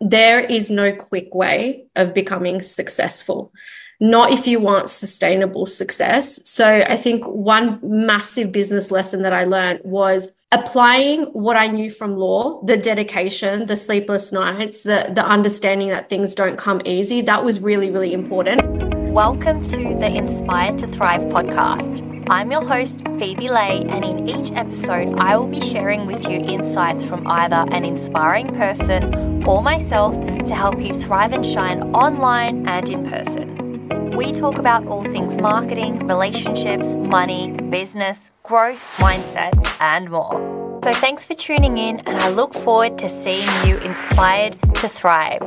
there is no quick way of becoming successful, not if you want sustainable success. So I think one massive business lesson that I learned was applying what I knew from law, the dedication, the sleepless nights, the understanding that things don't come easy. That was really, really important. Welcome to the Inspired to Thrive podcast. I'm your host, Phoebe Lay, and in each episode, I will be sharing with you insights from either an inspiring person or myself to help you thrive and shine online and in person. We talk about all things marketing, relationships, money, business, growth, mindset, and more. So thanks for tuning in, and I look forward to seeing you inspired to thrive.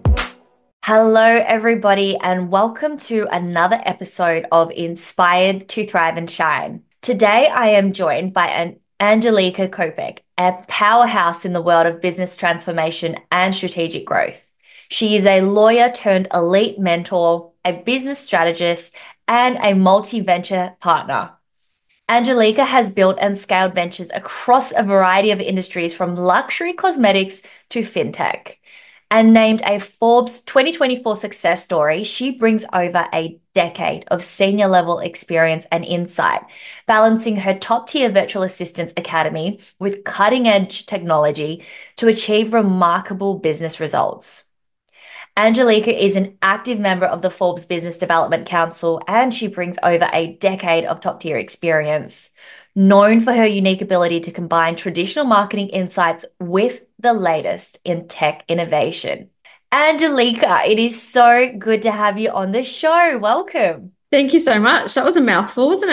Hello, everybody, and welcome to another episode of Inspired to Thrive and Shine. Today, I am joined by Angelika Kopec, a powerhouse in the world of business transformation and strategic growth. She is a lawyer turned elite mentor, a business strategist, and a multi-venture partner. Angelika has built and scaled ventures across a variety of industries from luxury cosmetics to fintech. And named a Forbes 2024 success story, she brings over a decade of senior level experience and insight, balancing her top-tier virtual assistants academy with cutting-edge technology to achieve remarkable business results. Angelika is an active member of the Forbes Business Development Council, and she brings over a decade of top-tier experience. Known for her unique ability to combine traditional marketing insights with the latest in tech innovation. Angelika, it is so good to have you on the show. Welcome. Thank you so much. That was a mouthful, wasn't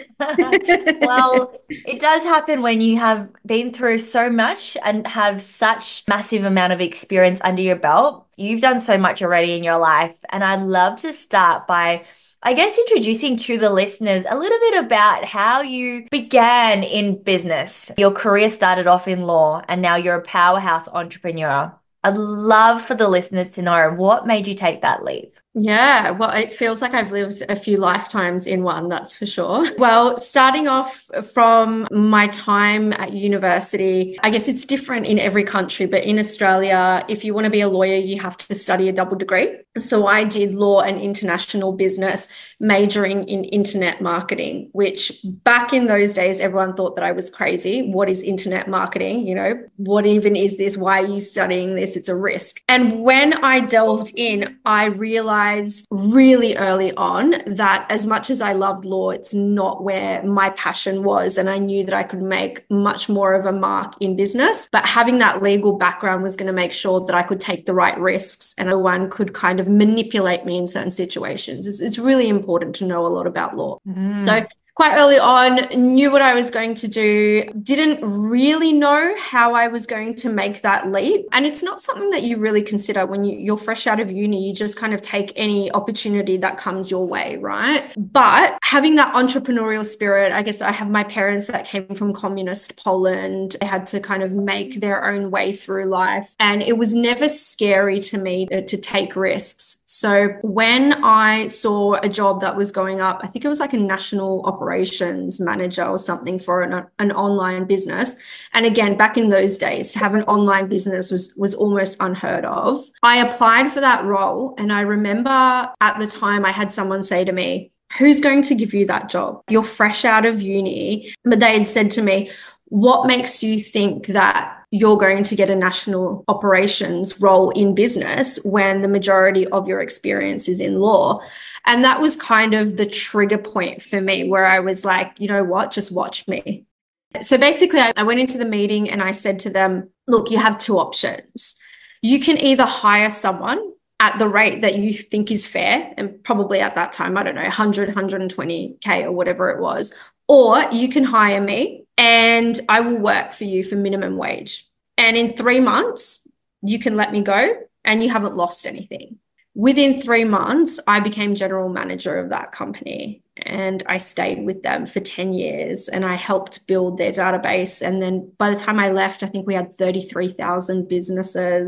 it? Well, it does happen when you have been through so much and have such massive amount of experience under your belt. You've done so much already in your life, and I'd love to start by introducing to the listeners a little bit about how you began in business. Your career started off in law, and now you're a powerhouse entrepreneur. I'd love for the listeners to know what made you take that leap. Yeah, well, it feels like I've lived a few lifetimes in one, that's for sure. Well, starting off from my time at university, I guess it's different in every country, but in Australia, if you want to be a lawyer, you have to study a double degree. So I did law and international business, majoring in internet marketing, which back in those days, everyone thought that I was crazy. What is internet marketing? You know, what even is this? Why are you studying this? It's a risk. And when I delved in, I realized really early on that as much as I loved law, it's not where my passion was. And I knew that I could make much more of a mark in business. But having that legal background was going to make sure that I could take the right risks and no one could kind of manipulate me in certain situations. It's really important to know a lot about law. So quite early on, knew what I was going to do, didn't really know how I was going to make that leap. And it's not something that you really consider when you're fresh out of uni. You just kind of take any opportunity that comes your way, right? But having that entrepreneurial spirit, I guess I have my parents that came from communist Poland. They had to kind of make their own way through life. And it was never scary to me to take risks. So when I saw a job that was going up, I think it was like a national operations manager or something for an online business. And again, back in those days, to have an online business was almost unheard of. I applied for that role. And I remember at the time I had someone say to me, "Who's going to give you that job? You're fresh out of uni." But they had said to me, "What makes you think that you're going to get a national operations role in business when the majority of your experience is in law?" And that was kind of the trigger point for me where I was like, you know what, just watch me. So basically, I went into the meeting and I said to them, look, you have two options. You can either hire someone at the rate that you think is fair, and probably at that time, I don't know, 100, 120K or whatever it was, or you can hire me and I will work for you for minimum wage. And in 3 months, you can let me go and you haven't lost anything. Within 3 months, I became general manager of that company and I stayed with them for 10 years and I helped build their database. And then by the time I left, I think we had 33,000 businesses.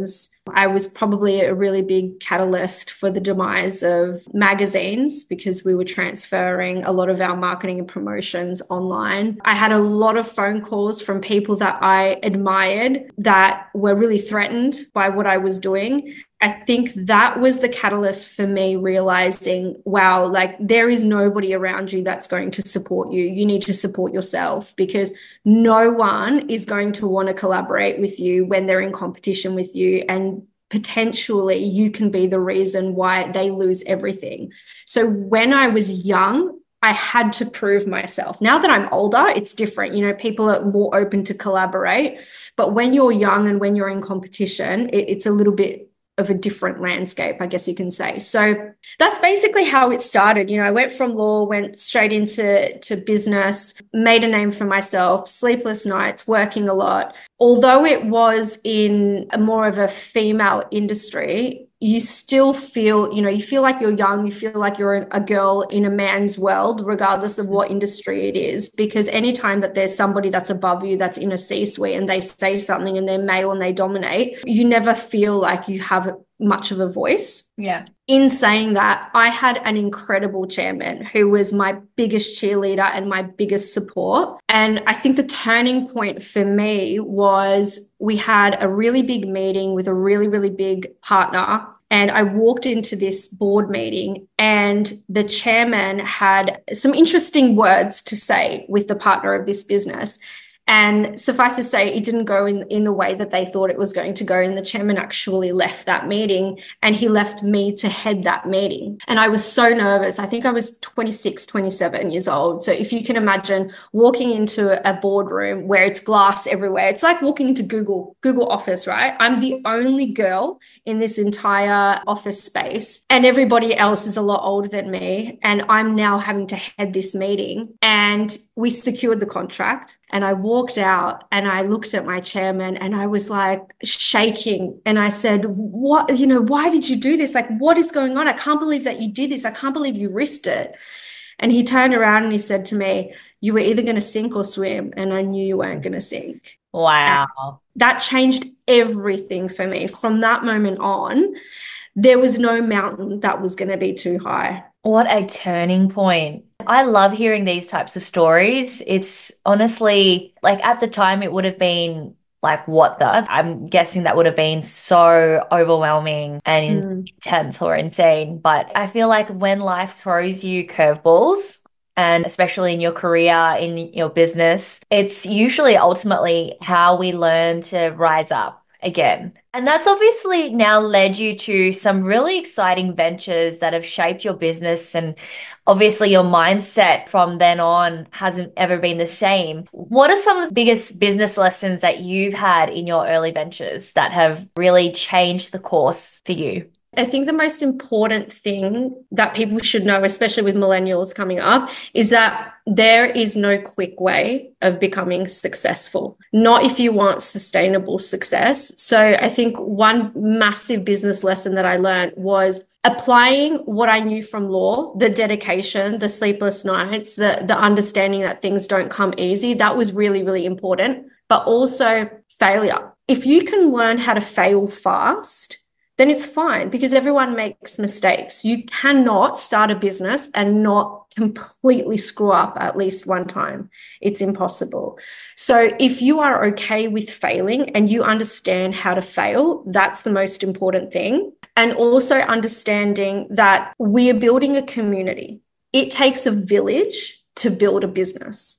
I was probably a really big catalyst for the demise of magazines because we were transferring a lot of our marketing and promotions online. I had a lot of phone calls from people that I admired that were really threatened by what I was doing. I think that was the catalyst for me realizing, wow, like there is nobody around you that's going to support you. You need to support yourself because no one is going to want to collaborate with you when they're in competition with you. And potentially you can be the reason why they lose everything. So when I was young, I had to prove myself. Now that I'm older, it's different. You know, people are more open to collaborate. But when you're young and when you're in competition, it's a little bit of a different landscape, I guess you can say. So that's basically how it started. You know, I went from law, went straight into business, made a name for myself, sleepless nights, working a lot. Although it was in a more of a female industry, you still feel, you know, you feel like you're young, you feel like you're a girl in a man's world, regardless of what industry it is, because anytime that there's somebody that's above you, that's in a C-suite and they say something and they're male and they dominate, you never feel like you have much of a voice. Yeah. In saying that, I had an incredible chairman who was my biggest cheerleader and my biggest support. And I think the turning point for me was we had a really big meeting with a really, really big partner. And I walked into this board meeting and the chairman had some interesting words to say with the partner of this business. And suffice to say, it didn't go in the way that they thought it was going to go. And the chairman actually left that meeting and he left me to head that meeting. And I was so nervous. I think I was 26, 27 years old. So if you can imagine walking into a boardroom where it's glass everywhere, it's like walking into Google office, right? I'm the only girl in this entire office space and everybody else is a lot older than me. And I'm now having to head this meeting. And we secured the contract. And I walked out and I looked at my chairman and I was like shaking. And I said, what, you know, why did you do this? Like, what is going on? I can't believe that you did this. I can't believe you risked it. And he turned around and he said to me, you were either going to sink or swim. And I knew you weren't going to sink. Wow. And that changed everything for me. From that moment on, there was no mountain that was going to be too high. What a turning point. I love hearing these types of stories. It's honestly, like at the time, it would have been like, what the? I'm guessing that would have been so overwhelming and intense or insane. But I feel like when life throws you curveballs, and especially in your career, in your business, it's usually ultimately how we learn to rise up again. And that's obviously now led you to some really exciting ventures that have shaped your business. And obviously your mindset from then on hasn't ever been the same. What are some of the biggest business lessons that you've had in your early ventures that have really changed the course for you? I think the most important thing that people should know, especially with millennials coming up, is that there is no quick way of becoming successful, not if you want sustainable success. So I think one massive business lesson that I learned was applying what I knew from law, the dedication, the sleepless nights, the understanding that things don't come easy. That was really, really important, but also failure. If you can learn how to fail fast, then it's fine because everyone makes mistakes. You cannot start a business and not completely screw up at least one time. It's impossible. So if you are okay with failing and you understand how to fail, that's the most important thing. And also understanding that we are building a community. It takes a village to build a business.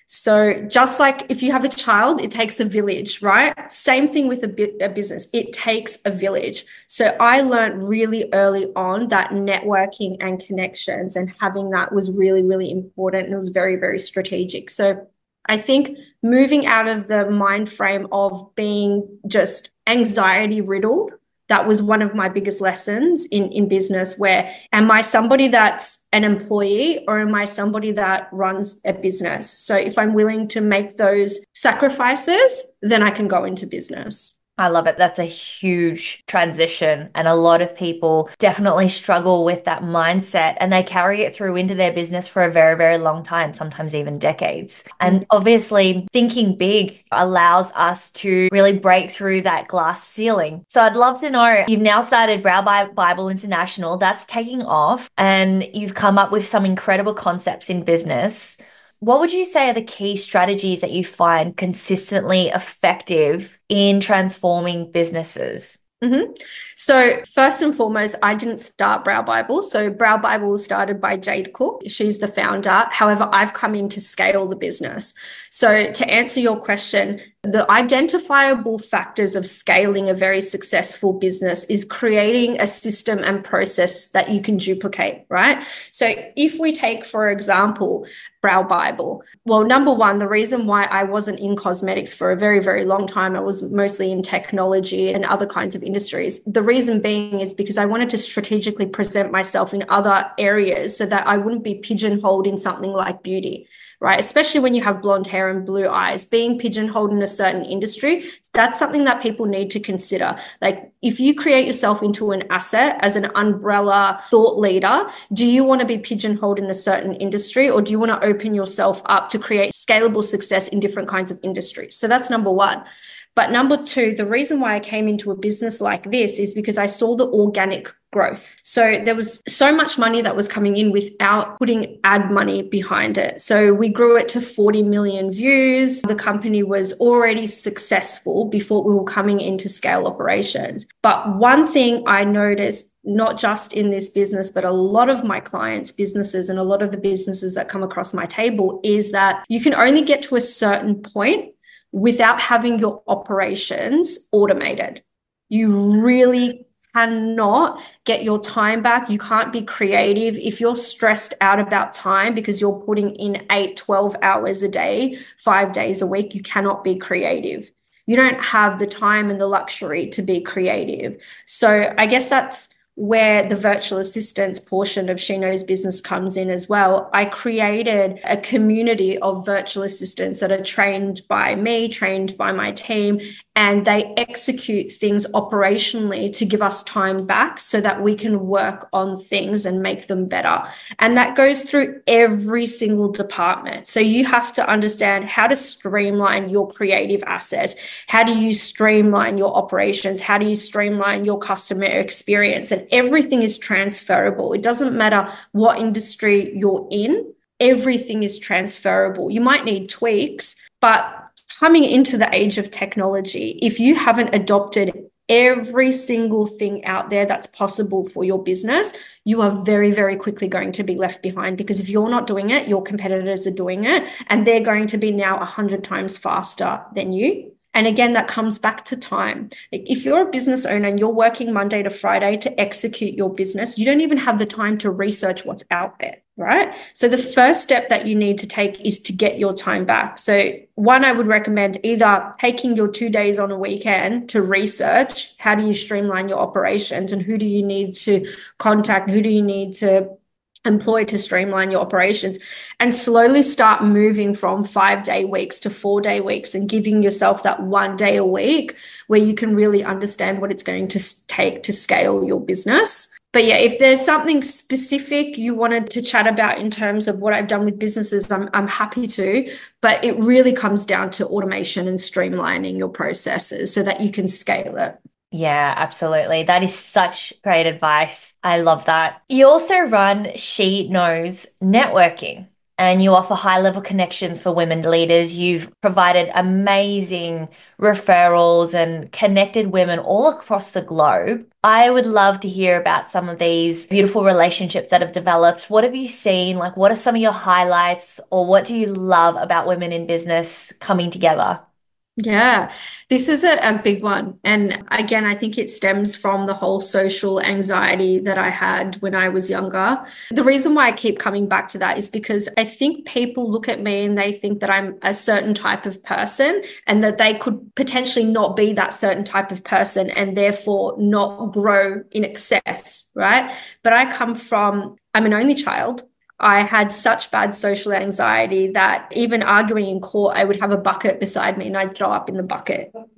So just like if you have a child, it takes a village, right? Same thing with a business. It takes a village. So I learned really early on that networking and connections and having that was really, really important. And it was very, very strategic. So I think moving out of the mind frame of being just anxiety riddled, that was one of my biggest lessons in business, where am I somebody that's an employee or am I somebody that runs a business? So if I'm willing to make those sacrifices, then I can go into business. I love it. That's a huge transition. And a lot of people definitely struggle with that mindset and they carry it through into their business for a very, very long time, sometimes even decades. And obviously, thinking big allows us to really break through that glass ceiling. So I'd love to know, you've now started Bible International, that's taking off, and you've come up with some incredible concepts in business. What would you say are the key strategies that you find consistently effective in transforming businesses? Mm-hmm. So first and foremost, I didn't start Brow Bible. So Brow Bible was started by Jade Cook. She's the founder. However, I've come in to scale the business. So to answer your question, the identifiable factors of scaling a very successful business is creating a system and process that you can duplicate, right? So if we take, for example, Brow Bible, well, number one, the reason why I wasn't in cosmetics for a very, very long time, I was mostly in technology and other kinds of industries. The reason being is because I wanted to strategically present myself in other areas so that I wouldn't be pigeonholed in something like beauty, right? Especially when you have blonde hair and blue eyes, being pigeonholed in a certain industry, that's something that people need to consider. Like if you create yourself into an asset as an umbrella thought leader, do you want to be pigeonholed in a certain industry, or do you want to open yourself up to create scalable success in different kinds of industries? So that's number one. But number two, the reason why I came into a business like this is because I saw the organic growth. So there was so much money that was coming in without putting ad money behind it. So we grew it to 40 million views. The company was already successful before we were coming into scale operations. But one thing I noticed, not just in this business, but a lot of my clients' businesses and a lot of the businesses that come across my table, is that you can only get to a certain point without having your operations automated. You really cannot get your time back. You can't be creative. If you're stressed out about time because you're putting in 8, 12 hours a day, 5 days a week, you cannot be creative. You don't have the time and the luxury to be creative. So I guess that's where the virtual assistants portion of She Knows Business comes in as well. I created a community of virtual assistants that are trained by me, trained by my team, and they execute things operationally to give us time back so that we can work on things and make them better. And that goes through every single department. So you have to understand how to streamline your creative assets. How do you streamline your operations? How do you streamline your customer experience? And everything is transferable. It doesn't matter what industry you're in. Everything is transferable. You might need tweaks, but coming into the age of technology, if you haven't adopted every single thing out there that's possible for your business, you are very, very quickly going to be left behind, because if you're not doing it, your competitors are doing it, and they're going to be now 100 times faster than you. And again, that comes back to time. If you're a business owner and you're working Monday to Friday to execute your business, you don't even have the time to research what's out there, right? So the first step that you need to take is to get your time back. So one, I would recommend either taking your 2 days on a weekend to research how do you streamline your operations and who do you need to contact, who do you need to employ to streamline your operations, and slowly start moving from 5-day weeks to 4-day weeks and giving yourself that 1 day a week where you can really understand what it's going to take to scale your business. But yeah, if there's something specific you wanted to chat about in terms of what I've done with businesses, I'm happy to, but it really comes down to automation and streamlining your processes so that you can scale it. Yeah, absolutely. That is such great advice. I love that. You also run She Knows Networking, and you offer high-level connections for women leaders. You've provided amazing referrals and connected women all across the globe. I would love to hear about some of these beautiful relationships that have developed. What have you seen? Like, what are some of your highlights, or what do you love about women in business coming together? Yeah, this is a big one. And again, I think it stems from the whole social anxiety that I had when I was younger. The reason why I keep coming back to that is because I think people look at me and they think that I'm a certain type of person and that they could potentially not be that certain type of person and therefore not grow in excess, right? But I'm an only child. I had such bad social anxiety that even arguing in court, I would have a bucket beside me and I'd throw up in the bucket.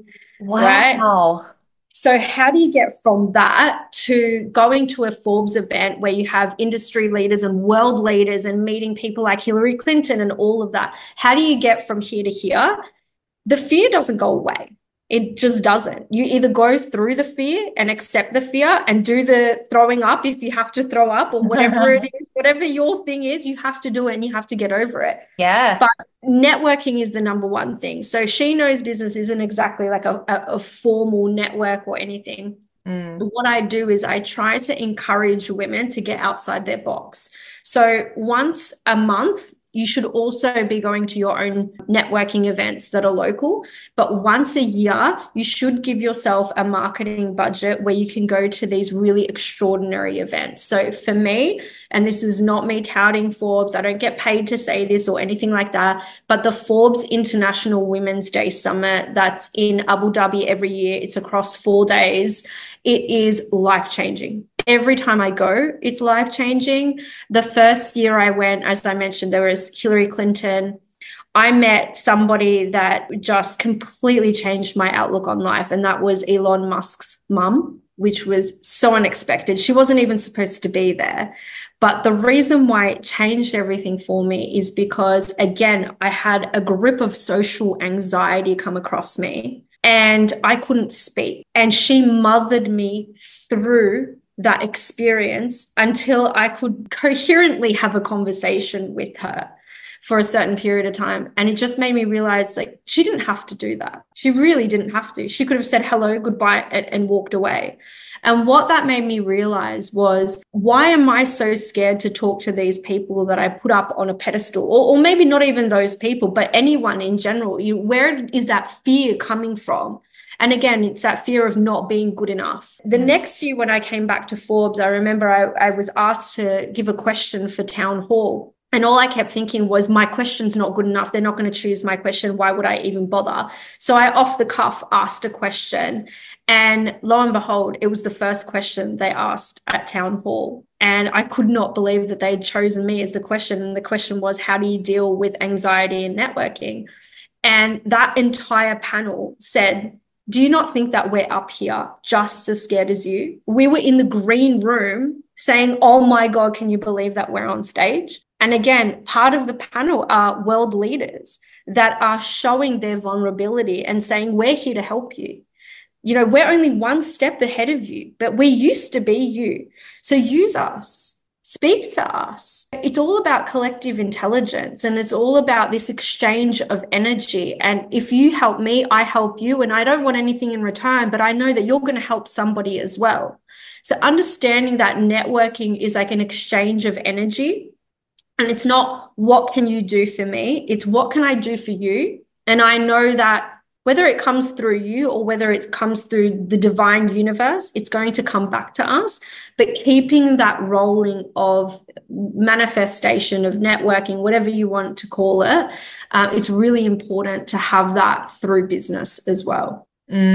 right? Wow. So how do you get from that to going to a Forbes event where you have industry leaders and world leaders and meeting people like Hillary Clinton and all of that? How do you get from here to here? The fear doesn't go away. It just doesn't. You either go through the fear and accept the fear and do the throwing up if you have to throw up, or whatever it is, whatever your thing is, you have to do it and you have to get over it. Yeah. But networking is the number one thing. So She Knows Business isn't exactly like a formal network or anything. What I do is I try to encourage women to get outside their box. So once a month, you should also be going to your own networking events that are local. But once a year, you should give yourself a marketing budget where you can go to these really extraordinary events. So for me, and this is not me touting Forbes, I don't get paid to say this or anything like that, but the Forbes International Women's Day Summit that's in Abu Dhabi every year, it's across 4 days. It is life-changing. Every time I go, it's life-changing. The first year I went, as I mentioned, there was Hillary Clinton. I met somebody that just completely changed my outlook on life, and that was Elon Musk's mum, which was so unexpected. She wasn't even supposed to be there. But the reason why it changed everything for me is because, again, I had a grip of social anxiety come across me and I couldn't speak. And she mothered me through that experience until I could coherently have a conversation with her for a certain period of time. And it just made me realize, like, she didn't have to do that. She really didn't have to. She could have said hello, goodbye, and walked away. And what that made me realize was, why am I so scared to talk to these people that I put up on a pedestal? Or maybe not even those people, but anyone in general. Where is that fear coming from? And again, it's that fear of not being good enough. The next year when I came back to Forbes, I remember I was asked to give a question for town hall. And all I kept thinking was, my question's not good enough. They're not going to choose my question. Why would I even bother? So I, off the cuff, asked a question. And lo and behold, it was the first question they asked at town hall. And I could not believe that they'd chosen me as the question. And the question was, how do you deal with anxiety in networking? And that entire panel said, do you not think that we're up here just as scared as you? We were in the green room saying, oh my God, can you believe that we're on stage? And again, part of the panel are world leaders that are showing their vulnerability and saying, we're here to help you. You know, we're only one step ahead of you, but we used to be you. So use us. Speak to us. It's all about collective intelligence, and it's all about this exchange of energy. And if you help me, I help you, and I don't want anything in return, but I know that you're going to help somebody as well. So understanding that networking is like an exchange of energy, and it's not what can you do for me? It's what can I do for you? And I know that whether it comes through you or whether it comes through the divine universe, it's going to come back to us. But keeping that rolling of manifestation, of networking, whatever you want to call it, it's really important to have that through business as well.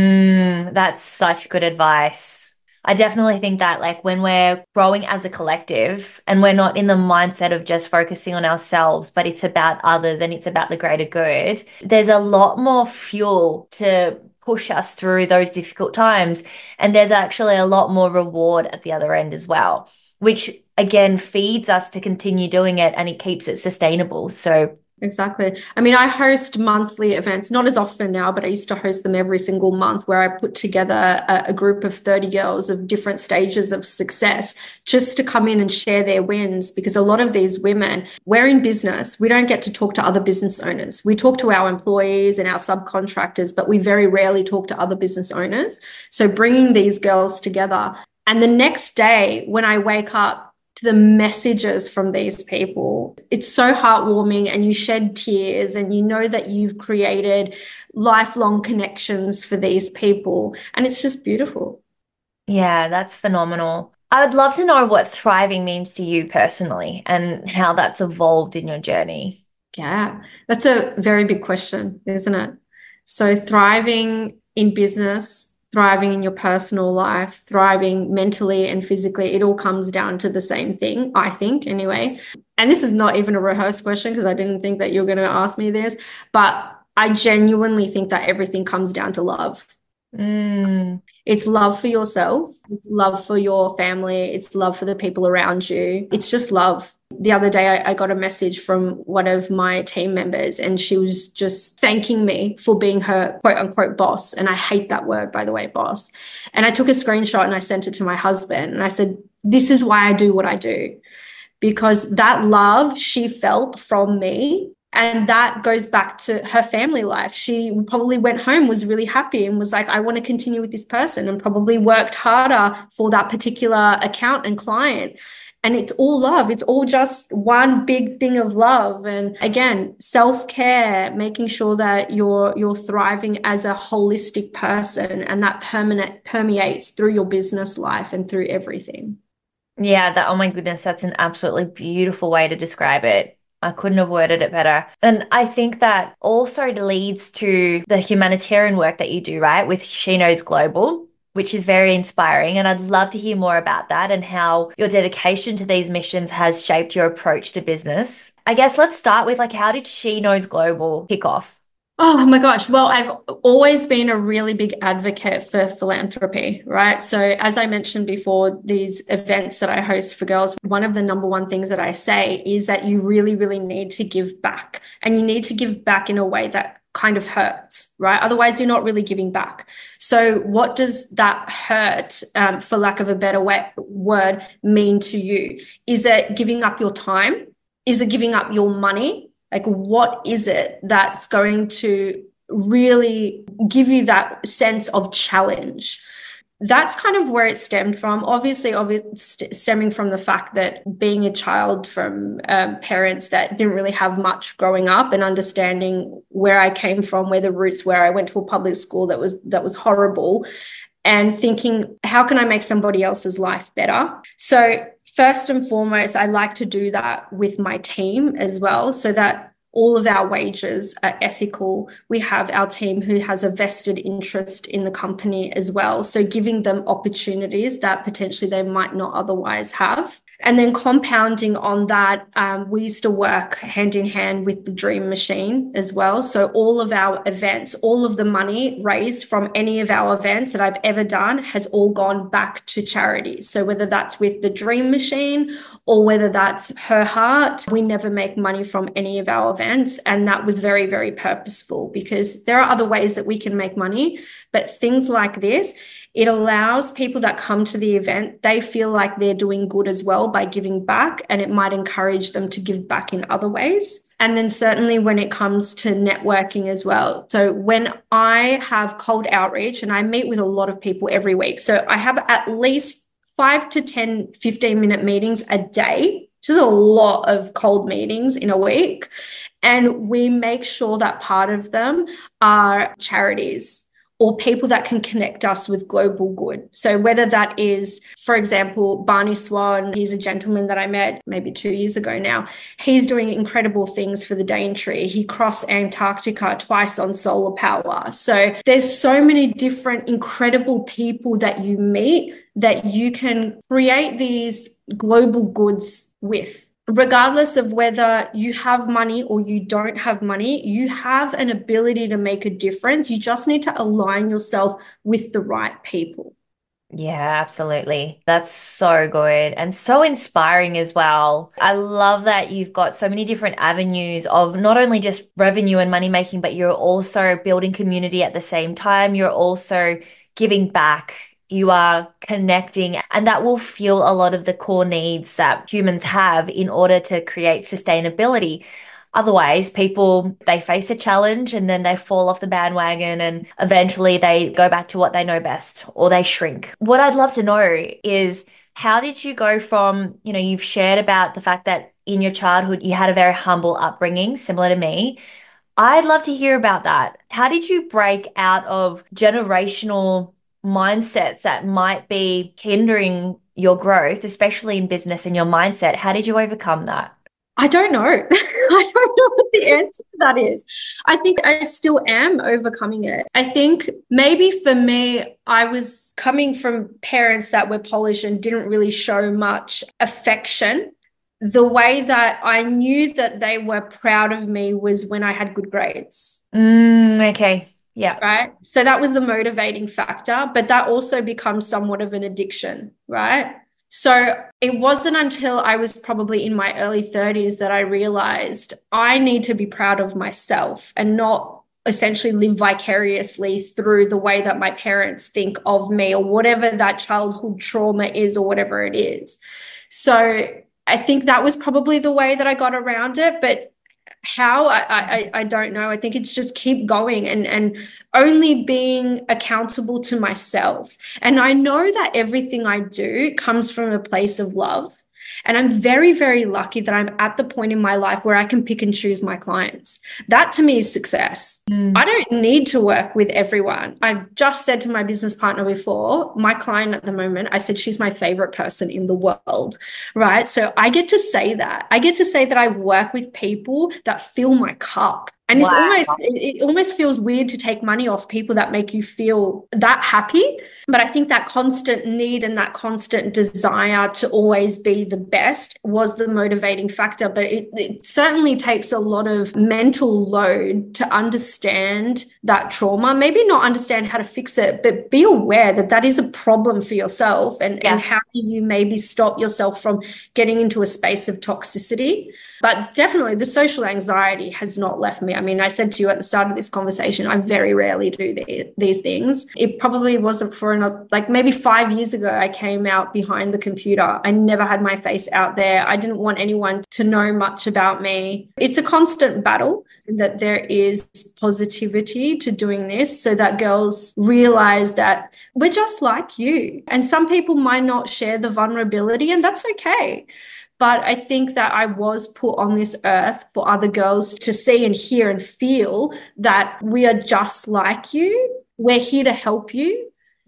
That's such good advice. I definitely think that, like, when we're growing as a collective and we're not in the mindset of just focusing on ourselves, but it's about others and it's about the greater good, there's a lot more fuel to push us through those difficult times. And there's actually a lot more reward at the other end as well, which again feeds us to continue doing it, and it keeps it sustainable. So exactly. I mean, I host monthly events, not as often now, but I used to host them every single month, where I put together a group of 30 girls of different stages of success just to come in and share their wins. Because a lot of these women, we're in business. We don't get to talk to other business owners. We talk to our employees and our subcontractors, but we very rarely talk to other business owners. So bringing these girls together, and the next day when I wake up, the messages from these people, it's so heartwarming, and you shed tears, and you know that you've created lifelong connections for these people, and it's just beautiful. yeah, that's phenomenal. I would love to know what thriving means to you personally and how that's evolved in your journey. Yeah, that's a very big question, isn't it? So thriving in business, thriving in your personal life, thriving mentally and physically, it all comes down to the same thing, I think, anyway. And this is not even a rehearsed question, because I didn't think that you were going to ask me this, but I genuinely think that everything comes down to love. Mm. It's love for yourself, it's love for your family, it's love for the people around you. It's just love. The other day, I got a message from one of my team members, and she was just thanking me for being her quote unquote boss. And I hate that word, by the way, boss. And I took a screenshot and I sent it to my husband. And I said, this is why I do what I do, because that love she felt from me. And that goes back to her family life. She probably went home, was really happy, and was like, I want to continue with this person, and probably worked harder for that particular account and client. And it's all love. It's all just one big thing of love. And again, self-care, making sure that you're thriving as a holistic person, and that permeates through your business life and through everything. Yeah, that, oh my goodness, that's an absolutely beautiful way to describe it. I couldn't have worded it better. And I think that also leads to the humanitarian work that you do, right, with She Knows Global, which is very inspiring. And I'd love to hear more about that and how your dedication to these missions has shaped your approach to business. I guess let's start with like, how did She Knows Global kick off? Oh my gosh. Well, I've always been a really big advocate for philanthropy, right? So, as I mentioned before, these events that I host for girls, one of the number one things that I say is that you really, really need to give back, and you need to give back in a way that kind of hurts, right? Otherwise, you're not really giving back. So, what does that hurt, for lack of a better word, mean to you? Is it giving up your time? Is it giving up your money? Like, what is it that's going to really give you that sense of challenge? That's kind of where it stemmed from. Obviously, stemming from the fact that being a child from parents that didn't really have much growing up, and understanding where I came from, where the roots were. I went to a public school that was horrible, and thinking, how can I make somebody else's life better? So first and foremost, I like to do that with my team as well, so that all of our wages are ethical. We have our team who has a vested interest in the company as well. So giving them opportunities that potentially they might not otherwise have. And then compounding on that, we used to work hand in hand with the Dream Machine as well. So all of our events, all of the money raised from any of our events that I've ever done has all gone back to charity. So whether that's with the Dream Machine or whether that's Her Heart, we never make money from any of our events. And that was very, very purposeful, because there are other ways that we can make money, but things like this, it allows people that come to the event, they feel like they're doing good as well by giving back, and it might encourage them to give back in other ways. And then certainly when it comes to networking as well. So when I have cold outreach, and I meet with a lot of people every week, so I have at least 5 to 10, 15-minute meetings a day, which is a lot of cold meetings in a week. And we make sure that part of them are charities or people that can connect us with global good. So whether that is, for example, Barney Swan, he's a gentleman that I met maybe 2 years ago now. He's doing incredible things for the Daintree. He crossed Antarctica twice on solar power. So there's so many different incredible people that you meet that you can create these global goods with. Regardless of whether you have money or you don't have money, you have an ability to make a difference. You just need to align yourself with the right people. Yeah, absolutely. That's so good and so inspiring as well. I love that you've got so many different avenues of not only just revenue and money making, but you're also building community at the same time. You're also giving back. You are connecting, and that will fuel a lot of the core needs that humans have in order to create sustainability. Otherwise, people, they face a challenge and then they fall off the bandwagon and eventually they go back to what they know best or they shrink. What I'd love to know is, how did you go from, you've shared about the fact that in your childhood you had a very humble upbringing, similar to me. I'd love to hear about that. How did you break out of generational mindsets that might be hindering your growth, especially in business and your mindset? How did you overcome that? I don't know. I don't know what the answer to that is. I think I still am overcoming it. I think maybe for me, I was coming from parents that were Polish and didn't really show much affection. The way that I knew that they were proud of me was when I had good grades. Okay. Yeah. Right. So that was the motivating factor, but that also becomes somewhat of an addiction. Right. So it wasn't until I was probably in my early 30s that I realized I need to be proud of myself and not essentially live vicariously through the way that my parents think of me or whatever that childhood trauma is or whatever it is. So I think that was probably the way that I got around it. But how I don't know. I think it's just keep going and only being accountable to myself. And I know that everything I do comes from a place of love. And I'm very, very lucky that I'm at the point in my life where I can pick and choose my clients. That to me is success. I don't need to work with everyone. I've just said to my business partner before, my client at the moment, I said she's my favorite person in the world, right? So I get to say that. I get to say that I work with people that fill my cup. And it almost feels weird to take money off people that make you feel that happy. But I think that constant need and that constant desire to always be the best was the motivating factor. But it certainly takes a lot of mental load to understand that trauma, maybe not understand how to fix it, but be aware that that is a problem for yourself and how do you maybe stop yourself from getting into a space of toxicity. But definitely the social anxiety has not left me. I mean, I said to you at the start of this conversation, I very rarely do these things. It probably wasn't for like maybe 5 years ago, I came out behind the computer. I never had my face out there. I didn't want anyone to know much about me. It's a constant battle that there is positivity to doing this so that girls realize that we're just like you. And some people might not share the vulnerability, and that's okay. But I think that I was put on this earth for other girls to see and hear and feel that we are just like you. We're here to help you.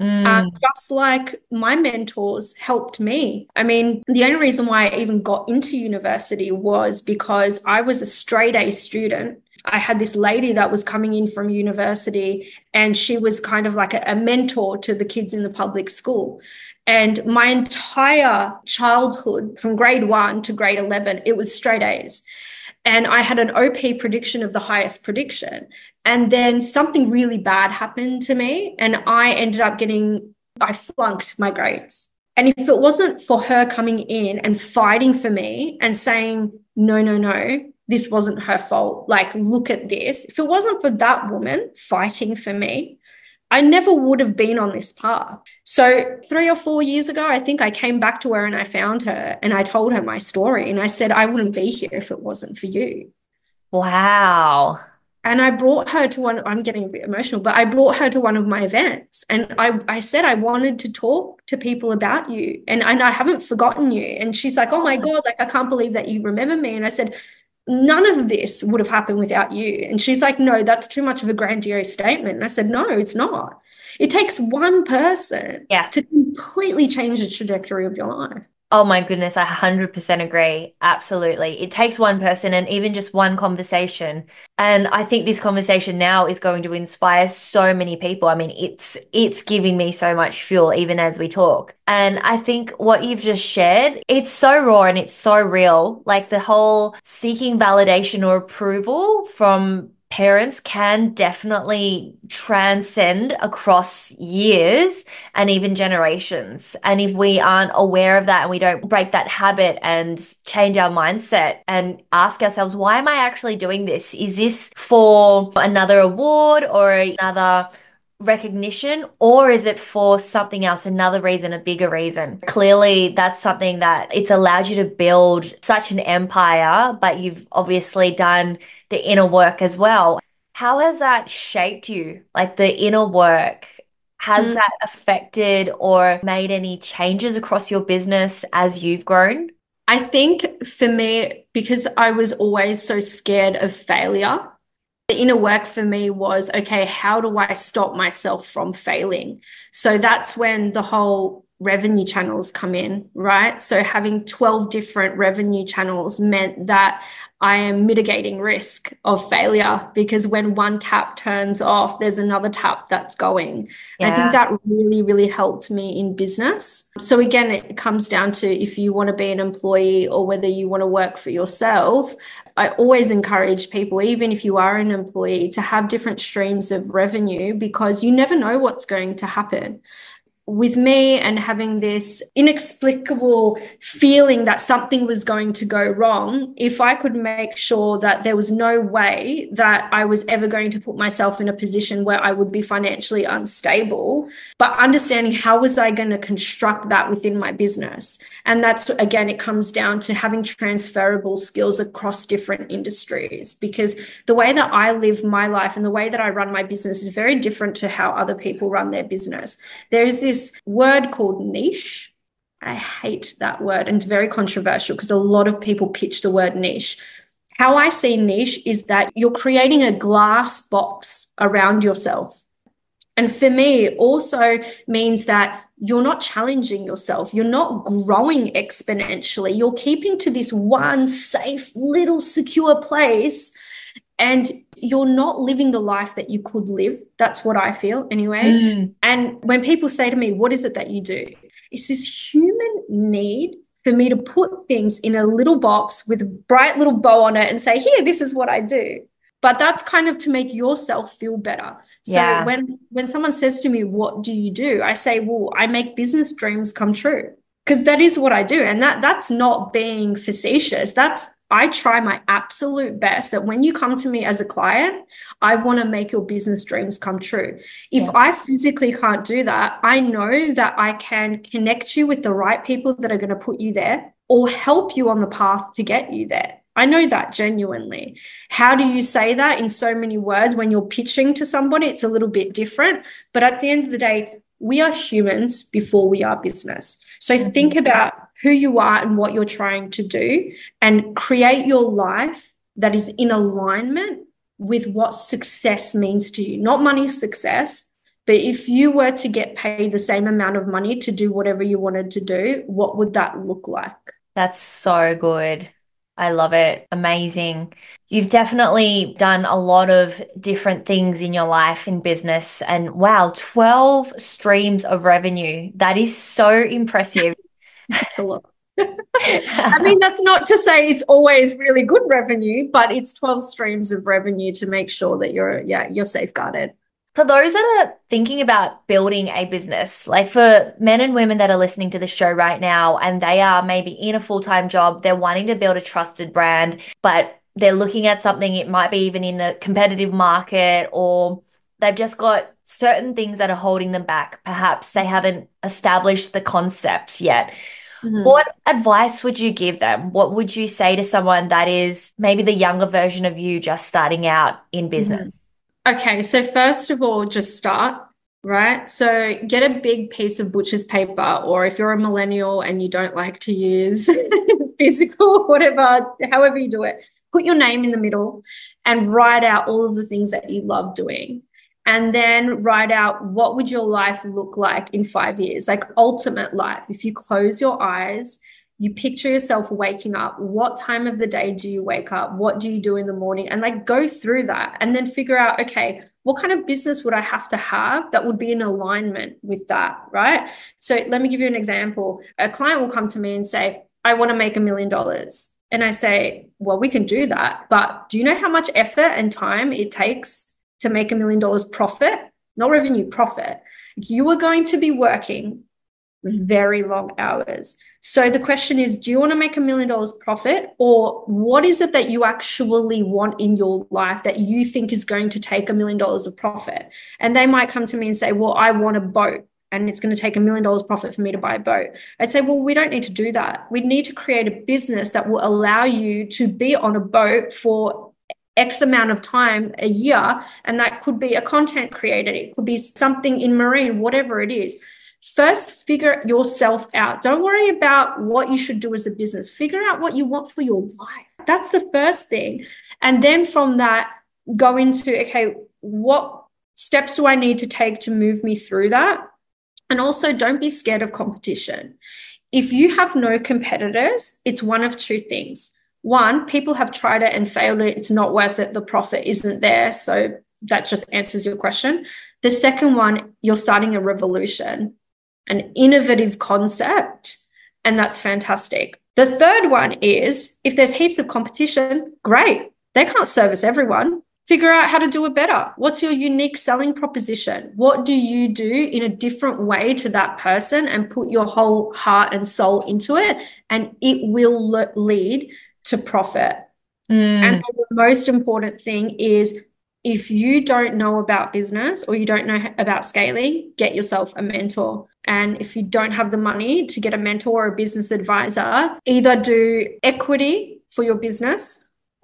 Just like my mentors helped me. I mean, the only reason why I even got into university was because I was a straight A student. I had this lady that was coming in from university, and she was kind of like a mentor to the kids in the public school. And my entire childhood, from grade 1 to grade 11, it was straight A's. And I had an OP prediction of the highest prediction. And then something really bad happened to me, and I flunked my grades. And if it wasn't for her coming in and fighting for me and saying, no, this wasn't her fault. Like, look at this. If it wasn't for that woman fighting for me, I never would have been on this path. So 3 or 4 years ago, I think I came back to her and I found her and I told her my story. And I said, I wouldn't be here if it wasn't for you. Wow. And I brought her to I'm getting a bit emotional, but I brought her to one of my events. And I said, I wanted to talk to people about you. And I haven't forgotten you. And she's like, oh my God, like, I can't believe that you remember me. And I said, none of this would have happened without you. And she's like, no, that's too much of a grandiose statement. And I said, no, it's not. It takes one person to completely change the trajectory of your life. Oh my goodness, I 100% agree. Absolutely. It takes one person and even just one conversation. And I think this conversation now is going to inspire so many people. I mean, it's giving me so much fuel even as we talk. And I think what you've just shared, it's so raw and it's so real. Like, the whole seeking validation or approval from parents can definitely transcend across years and even generations. And if we aren't aware of that and we don't break that habit and change our mindset and ask ourselves, why am I actually doing this? Is this for another award or another recognition, or is it for something else, another reason, a bigger reason? Clearly, that's something that it's allowed you to build such an empire, but you've obviously done the inner work as well. How has that shaped you? Like, the inner work, has that affected or made any changes across your business as you've grown? I think for me, because I was always so scared of failure, the inner work for me was, okay, how do I stop myself from failing? So that's when the whole revenue channels come in, right? So having 12 different revenue channels meant that I am mitigating risk of failure, because when one tap turns off, there's another tap that's going. Yeah. I think that really, really helped me in business. So again, it comes down to if you want to be an employee or whether you want to work for yourself. I always encourage people, even if you are an employee, to have different streams of revenue, because you never know what's going to happen. With me and having this inexplicable feeling that something was going to go wrong, if I could make sure that there was no way that I was ever going to put myself in a position where I would be financially unstable, but understanding how was I going to construct that within my business. And that's, again, it comes down to having transferable skills across different industries, because the way that I live my life and the way that I run my business is very different to how other people run their business. There is this word called niche. I hate that word, and it's very controversial because a lot of people pitch the word niche. How I see niche is that you're creating a glass box around yourself. And for me, it also means that you're not challenging yourself. You're not growing exponentially. You're keeping to this one safe, little secure place, and you're not living the life that you could live. That's what I feel anyway. And when people say to me, what is it that you do? It's this human need for me to put things in a little box with a bright little bow on it and say, here, this is what I do. But that's kind of to make yourself feel better. So when someone says to me, what do you do? I say, well, I make business dreams come true, because that is what I do. And that's not being facetious. I try my absolute best that when you come to me as a client, I want to make your business dreams come true. If I physically can't do that, I know that I can connect you with the right people that are going to put you there or help you on the path to get you there. I know that genuinely. How do you say that in so many words? When you're pitching to somebody, it's a little bit different. But at the end of the day, we are humans before we are business. So think about who you are and what you're trying to do, and create your life that is in alignment with what success means to you. Not money success, but if you were to get paid the same amount of money to do whatever you wanted to do, what would that look like? That's so good. I love it. Amazing. You've definitely done a lot of different things in your life in business, and wow, 12 streams of revenue. That is so impressive. That's a lot. I mean, that's not to say it's always really good revenue, but it's 12 streams of revenue to make sure that you're safeguarded. For those that are thinking about building a business, like for men and women that are listening to the show right now, and they are maybe in a full-time job, they're wanting to build a trusted brand, but they're looking at something, it might be even in a competitive market, or they've just got certain things that are holding them back. Perhaps they haven't established the concept yet. What advice would you give them? What would you say to someone that is maybe the younger version of you just starting out in business? Okay, so first of all, just start, right? So get a big piece of butcher's paper, or if you're a millennial and you don't like to use physical, whatever, however you do it, put your name in the middle and write out all of the things that you love doing. And then write out, what would your life look like in 5 years? Like ultimate life. If you close your eyes, you picture yourself waking up. What time of the day do you wake up? What do you do in the morning? And like go through that and then figure out, okay, what kind of business would I have to have that would be in alignment with that, right? So let me give you an example. A client will come to me and say, I want to make $1 million. And I say, well, we can do that. But do you know how much effort and time it takes to make $1 million profit? Not revenue, profit. You are going to be working very long hours. So the question is, do you want to make $1 million profit, or what is it that you actually want in your life that you think is going to take $1 million of profit? And they might come to me and say, well, I want a boat and it's going to take $1 million profit for me to buy a boat. I'd say, well, we don't need to do that. We need to create a business that will allow you to be on a boat for X amount of time a year. And that could be a content creator. It could be something in marine, whatever it is. First, figure yourself out. Don't worry about what you should do as a business. Figure out what you want for your life. That's the first thing. And then from that, go into, okay, what steps do I need to take to move me through that? And also, don't be scared of competition. If you have no competitors, it's one of two things. One, people have tried it and failed it. It's not worth it. The profit isn't there. So that just answers your question. The second one, you're starting a revolution, an innovative concept, and that's fantastic. The third one is if there's heaps of competition, great. They can't service everyone. Figure out how to do it better. What's your unique selling proposition? What do you do in a different way to that person, and put your whole heart and soul into it, and it will lead to profit. And the most important thing is, if you don't know about business or you don't know about scaling, get yourself a mentor. And if you don't have the money to get a mentor or a business advisor, either do equity for your business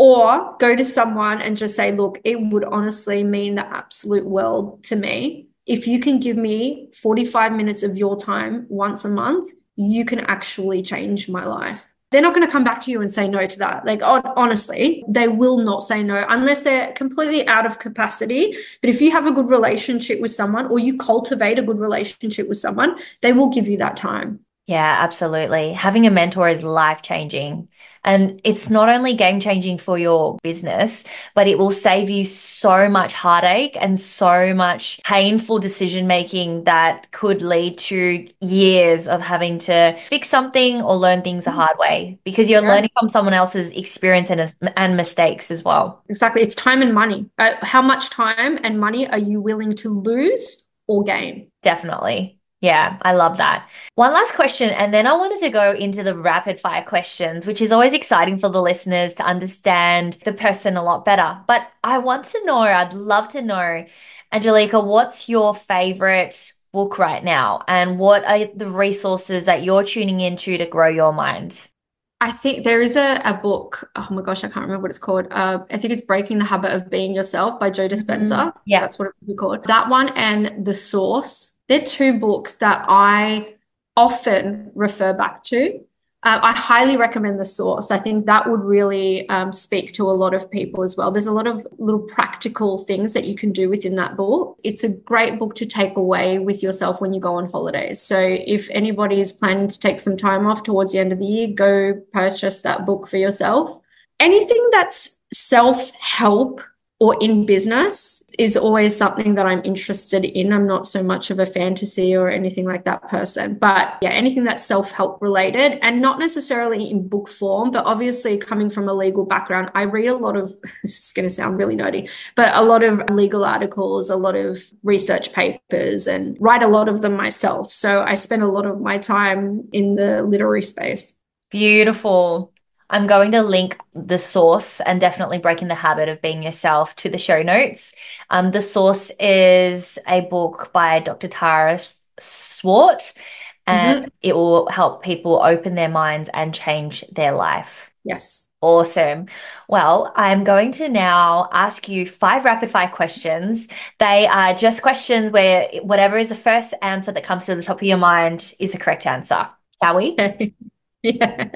or go to someone and just say, look, it would honestly mean the absolute world to me if you can give me 45 minutes of your time once a month. You can actually change my life. They're not going to come back to you and say no to that. Like, honestly, they will not say no unless they're completely out of capacity. But if you have a good relationship with someone, or you cultivate a good relationship with someone, they will give you that time. Yeah, absolutely. Having a mentor is life-changing. And it's not only game-changing for your business, but it will save you so much heartache and so much painful decision-making that could lead to years of having to fix something or learn things the hard way, because you're learning from someone else's experience and mistakes as well. Exactly. It's time and money. How much time and money are you willing to lose or gain? Definitely. Yeah, I love that. One last question, and then I wanted to go into the rapid fire questions, which is always exciting for the listeners to understand the person a lot better. But I want to know, I'd love to know, Angelica, what's your favorite book right now? And what are the resources that you're tuning into to grow your mind? I think there is a book. Oh my gosh, I can't remember what it's called. I think it's Breaking the Habit of Being Yourself by Joe Dispenza. Yeah. That's what it's called. That one and The Source. They're two books that I often refer back to. I highly recommend The Source. I think that would really speak to a lot of people as well. There's a lot of little practical things that you can do within that book. It's a great book to take away with yourself when you go on holidays. So if anybody is planning to take some time off towards the end of the year, go purchase that book for yourself. Anything that's self-help or in business is always something that I'm interested in. I'm not so much of a fantasy or anything like that person, but yeah, anything that's self-help related, and not necessarily in book form, but obviously coming from a legal background, I read a lot of, this is going to sound really nerdy, but a lot of legal articles, a lot of research papers, and write a lot of them myself. So I spend a lot of my time in the literary space. Beautiful. I'm going to link The Source and definitely Breaking the Habit of Being Yourself to the show notes. The Source is a book by Dr. Tara Swart, and it will help people open their minds and change their life. Yes. Awesome. Well, I'm going to now ask you 5 rapid fire questions. They are just questions where whatever is the first answer that comes to the top of your mind is the correct answer. Shall we? Yeah.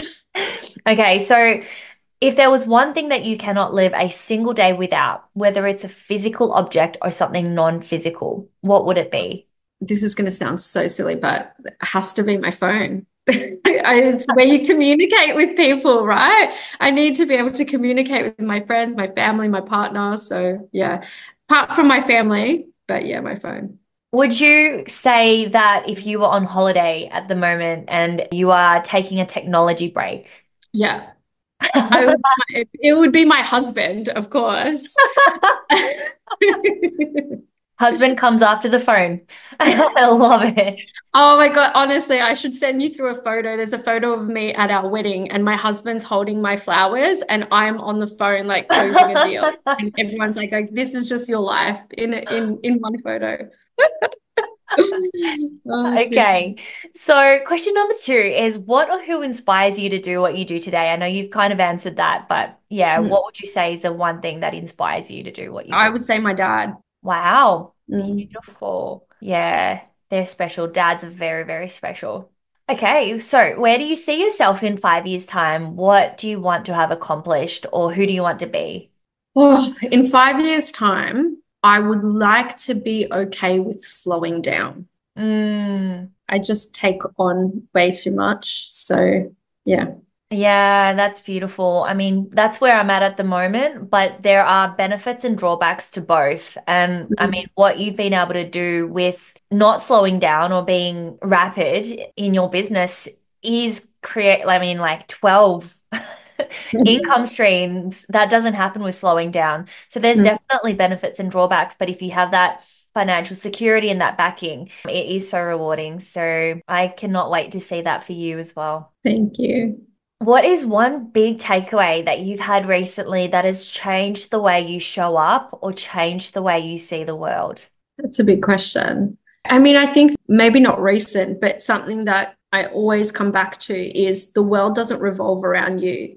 Okay, so if there was one thing that you cannot live a single day without, whether it's a physical object or something non-physical, what would it be? This is going to sound so silly, but it has to be my phone. It's where you communicate with people, right? I need to be able to communicate with my friends, my family, my partner. So yeah, apart from my family, but yeah, my phone. Would you say that if you were on holiday at the moment and you are taking a technology break? Yeah. It would be my husband, of course. Husband comes after the phone. I love it. Oh my God. Honestly, I should send you through a photo. There's a photo of me at our wedding and my husband's holding my flowers and I'm on the phone, like closing a deal. And everyone's like, this is just your life in one photo. Okay. So question number 2 is, what or who inspires you to do what you do today? I know you've kind of answered that, but yeah, what would you say is the one thing that inspires you to do what you do? I would say my dad. Wow. Beautiful. Yeah, they're special. Dads are very, very special. Okay. So where do you see yourself in 5 years' time? What do you want to have accomplished, or who do you want to be? Oh, in 5 years' time, I would like to be okay with slowing down. I just take on way too much. So, yeah. Yeah, that's beautiful. I mean, that's where I'm at the moment, but there are benefits and drawbacks to both. And I mean, what you've been able to do with not slowing down or being rapid in your business is create, I mean, like 12 income streams. That doesn't happen with slowing down. So there's definitely benefits and drawbacks, but if you have that financial security and that backing, it is so rewarding. So I cannot wait to see that for you as well. Thank you. What is one big takeaway that you've had recently that has changed the way you show up or changed the way you see the world? That's a big question. I mean, I think maybe not recent, but something that I always come back to is the world doesn't revolve around you.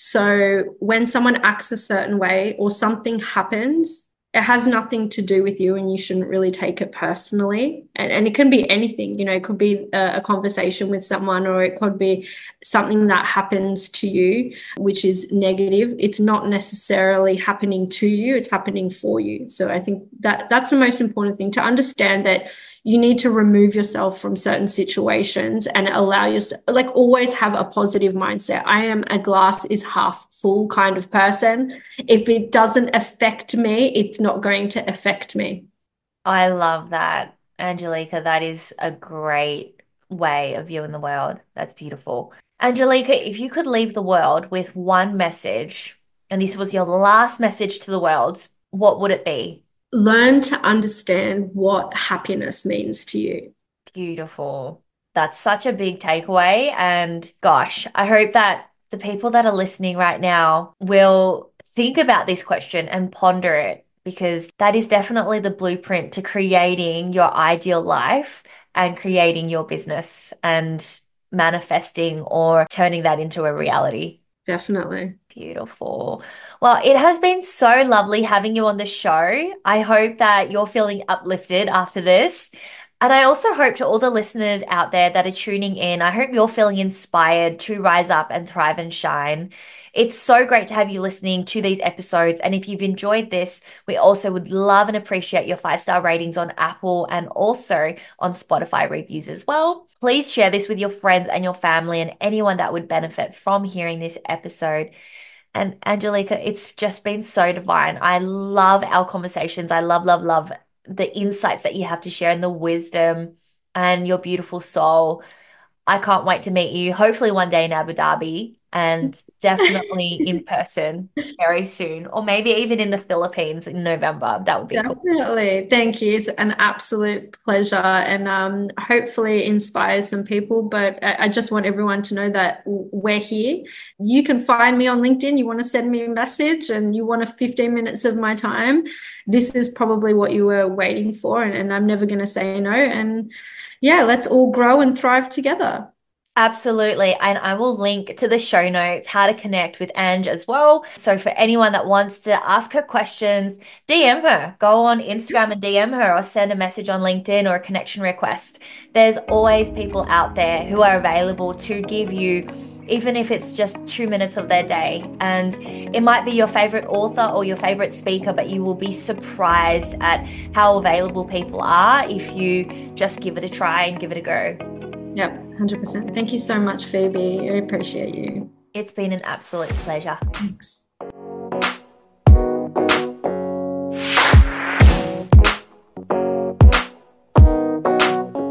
So when someone acts a certain way or something happens, it has nothing to do with you and you shouldn't really take it personally. And it can be anything, it could be a conversation with someone, or it could be something that happens to you, which is negative. It's not necessarily happening to you, it's happening for you. So I think that that's the most important thing, to understand that you need to remove yourself from certain situations and allow yourself, like, always have a positive mindset. I am a glass is half full kind of person. If it doesn't affect me, it's not going to affect me. I love that, Angelica. That is a great way of viewing the world. That's beautiful. Angelica, if you could leave the world with one message, and this was your last message to the world, what would it be? Learn to understand what happiness means to you. Beautiful. That's such a big takeaway. And gosh, I hope that the people that are listening right now will think about this question and ponder it, because that is definitely the blueprint to creating your ideal life and creating your business and manifesting or turning that into a reality. Definitely. Beautiful. Well, it has been so lovely having you on the show. I hope that you're feeling uplifted after this. And I also hope to all the listeners out there that are tuning in, I hope you're feeling inspired to rise up and thrive and shine. It's so great to have you listening to these episodes. And if you've enjoyed this, we also would love and appreciate your 5-star ratings on Apple and also on Spotify reviews as well. Please share this with your friends and your family and anyone that would benefit from hearing this episode. And Angelica, it's just been so divine. I love our conversations. I love, love, love the insights that you have to share and the wisdom and your beautiful soul. I can't wait to meet you, hopefully one day in Abu Dhabi and definitely in person very soon, or maybe even in the Philippines in November. That would be cool. Definitely. Thank you. It's an absolute pleasure, and hopefully inspires some people. But I just want everyone to know that we're here. You can find me on LinkedIn. You want to send me a message and you want 15 minutes of my time. This is probably what you were waiting for, and I'm never going to say no. And yeah, let's all grow and thrive together. Absolutely. And I will link to the show notes how to connect with Ange as well. So for anyone that wants to ask her questions, DM her. Go on Instagram and DM her, or send a message on LinkedIn or a connection request. There's always people out there who are available to give you, even if it's just 2 minutes of their day. And it might be your favorite author or your favorite speaker, but you will be surprised at how available people are if you just give it a try and give it a go. Yep, 100%. Thank you so much, Phoebe. I appreciate you. It's been an absolute pleasure. Thanks.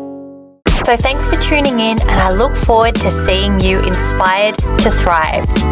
So thanks for tuning in, and I look forward to seeing you inspired to thrive.